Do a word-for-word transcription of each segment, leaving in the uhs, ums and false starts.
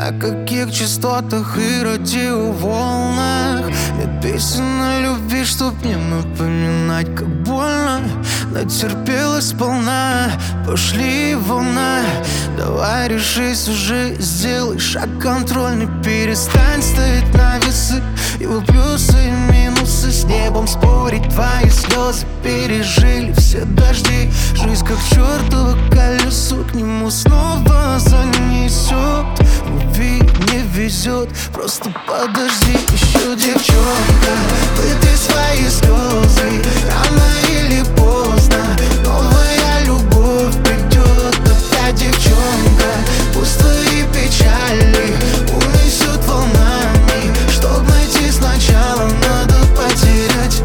На каких частотах и радиоволнах нет песен о любви, чтоб не напоминать, как больно. Натерпелась сполна, пошли волна. Давай решись уже, сделай шаг контрольный. Перестань ставить на весы его плюсы и минусы. С небом спорить, твои слезы пережили все дожди. Жизнь как чертово колесо, к нему снова занесет. Любви не везет, просто подожди еще, девчонка. Вытряс свои слезы, рано или поздно новая любовь придет опять, девчонка. Пусть твои печали унесет волнами. Чтоб найти сначала, надо потерять.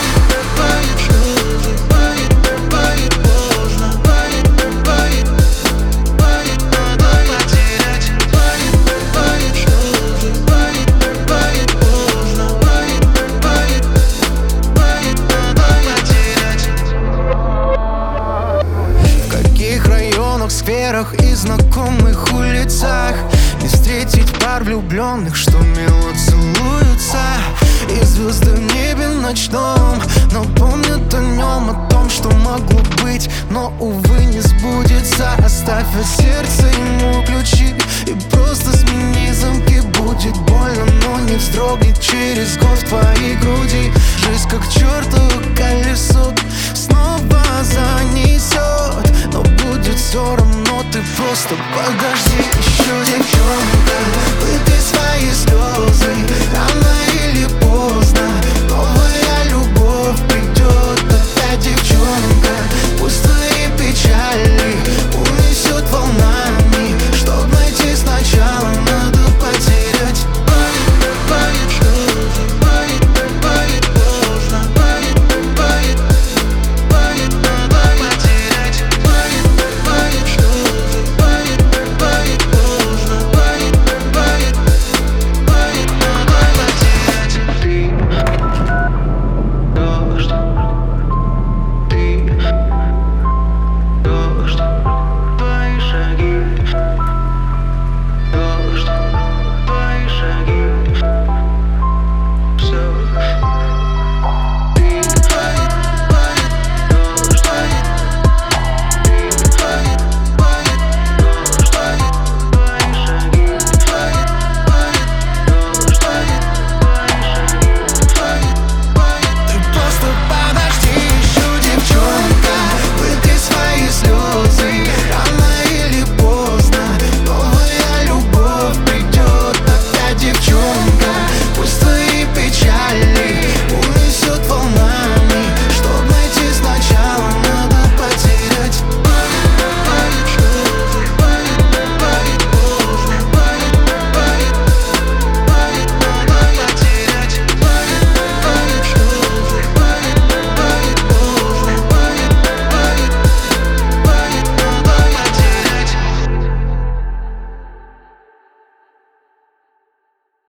В скверах и знакомых улицах не встретить пар влюбленных, что мило целуются. И звезды в небе ночном, но помнят о нем, о том, что могло быть, но, увы, не сбудется. Оставь от сердца ему ключи и просто смени замки. Будет больно, но не вздрогнет через год в твоей груди. Жизнь как чертово колесо снова занесет, но будет все равно, ты просто подожди.